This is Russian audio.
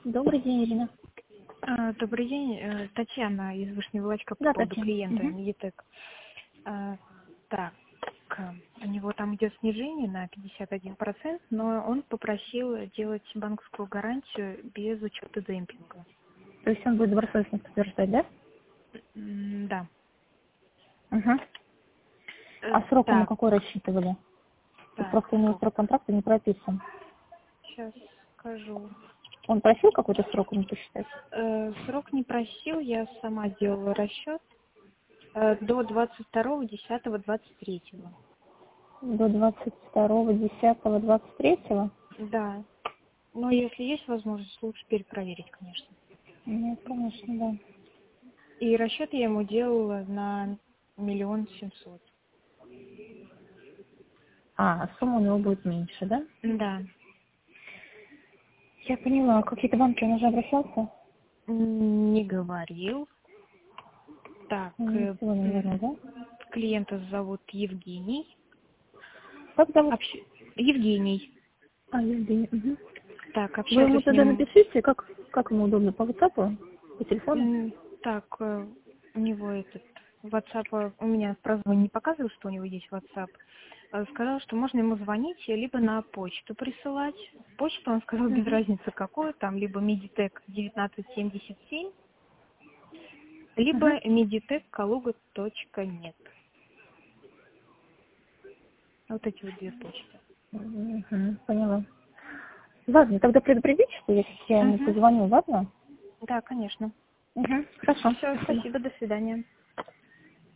Добрый день, Ирина. Добрый день, Татьяна из Вышнего Волочка по Да, поводу Татьяна. клиента Мгм. Медитек. Так, у него там идет снижение на 51%, но он попросил делать банковскую гарантию без учета демпинга. То есть он будет добросовестно подтверждать, да? Да. Угу. А срок ему Так, какой рассчитывали? Тут так, просто у него срок. срок контракта не прописан. Сейчас скажу. Он просил какой-то срок ему посчитать? Срок не просил, я сама делала расчет. До 22.10.23. До 22.10.23? Да. Но если есть возможность, лучше перепроверить, конечно. Нет, конечно, да. И расчет я ему делала на 1 700 000. А сумма у него будет меньше, да? Да. Я поняла. Какие-то банки он уже обращался? Не говорил. Так, Ничего не говорил, да? клиента зовут Евгений. Как зовут? Евгений. Евгений. Угу. Так, Вы ему общаться с тогда ним. напишите, как ему удобно, по WhatsApp, по телефону? Так, у него WhatsApp, у меня в прозвоне не показывает, что у него есть WhatsApp. Сказал, что можно ему звонить, либо на почту присылать. Почту он сказал без Угу. разницы какую, там либо Meditec 1977, либо Угу. meditech.kaluga.net. Вот эти вот две почты. Угу. Поняла. Ладно, тогда предупредите, что я ему Угу. позвоню, ладно? Да, конечно. Угу. Хорошо, Все, спасибо. спасибо, до свидания.